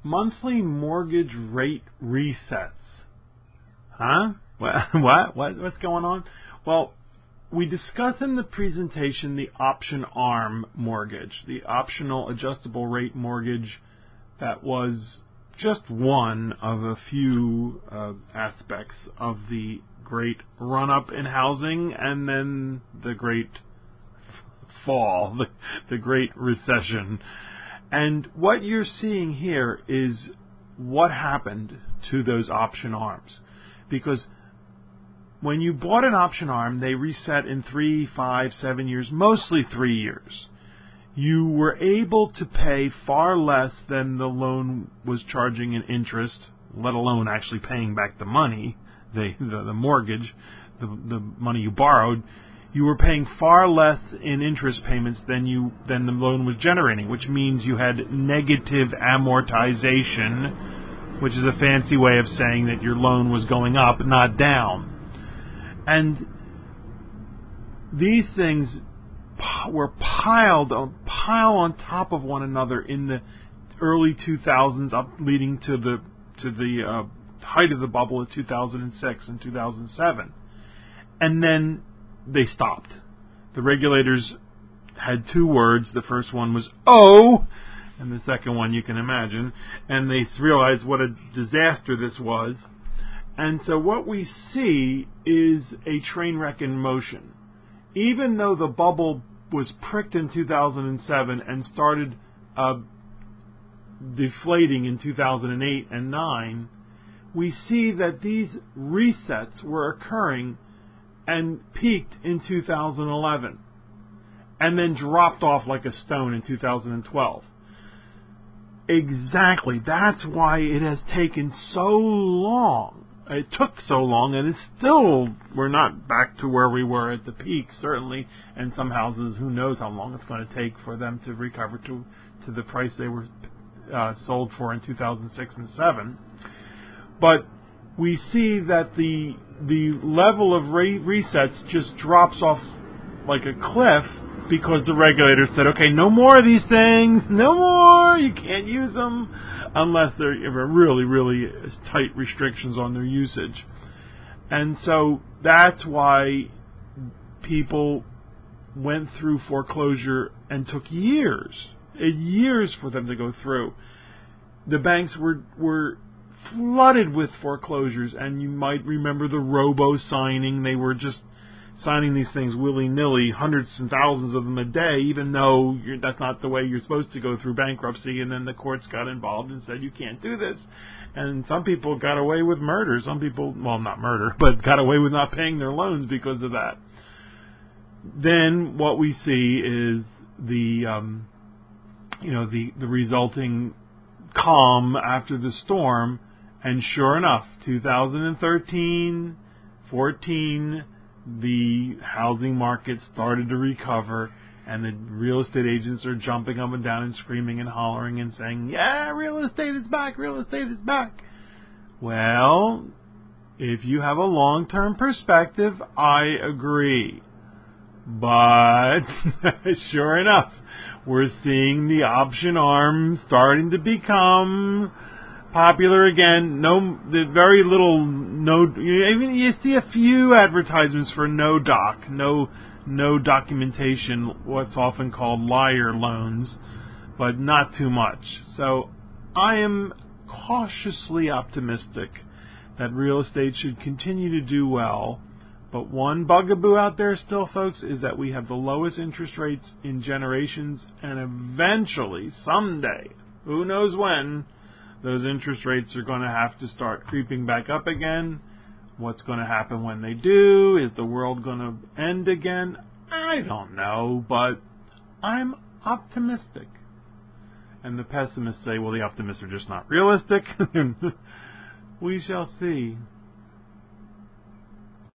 monthly mortgage rate resets. Huh? What's going on? Well, we discussed in the presentation the option ARM mortgage, the optional adjustable rate mortgage that was just one of a few aspects of the great run-up in housing and then the great fall, the great recession. And what you're seeing here is what happened to those option ARMs. Because when you bought an option ARM, they reset in 3, 5, 7 years, mostly 3 years. You were able to pay far less than the loan was charging in interest, let alone actually paying back the money, the mortgage, the money you borrowed. You were paying far less in interest payments than the loan was generating, which means you had negative amortization, which is a fancy way of saying that your loan was going up, not down. And these things were piled on top of one another in the early 2000s, up leading to the height of the bubble of 2006 and 2007, and then they stopped. The regulators had two words. The first one was "oh," and the second one you can imagine, and they realized what a disaster this was. And so what we see is a train wreck in motion. Even though the bubble was pricked in 2007 and started deflating in 2008 and 9, we see that these resets were occurring and peaked in 2011 and then dropped off like a stone in 2012. Exactly. That's why it has taken so long. It took so long, and we're not back to where we were at the peak, certainly, and some houses, who knows how long it's going to take for them to recover to the price they were sold for in 2006 and 7. But we see that the level of resets just drops off like a cliff because the regulators said, okay, no more of these things, no more, you can't use them unless there are really, really tight restrictions on their usage. And so that's why people went through foreclosure and took years for them to go through. The banks were flooded with foreclosures, and you might remember the robo-signing. They were just signing these things willy-nilly, hundreds and thousands of them a day, even though that's not the way you're supposed to go through bankruptcy. And then the courts got involved and said, you can't do this. And some people got away with murder. Some people, well, not murder, but got away with not paying their loans because of that. Then what we see is the resulting calm after the storm. And sure enough, 2013, 14, the housing market started to recover, and the real estate agents are jumping up and down and screaming and hollering and saying, yeah, real estate is back, real estate is back. Well, if you have a long-term perspective, I agree. But sure enough, we're seeing the option ARM starting to become popular again. You see a few advertisements for no documentation, what's often called liar loans, but not too much. So I am cautiously optimistic that real estate should continue to do well. But one bugaboo out there still, folks, is that we have the lowest interest rates in generations, and eventually, someday, who knows when, those interest rates are going to have to start creeping back up again. What's going to happen when they do? Is the world going to end again? I don't know, but I'm optimistic. And the pessimists say, well, the optimists are just not realistic. We shall see.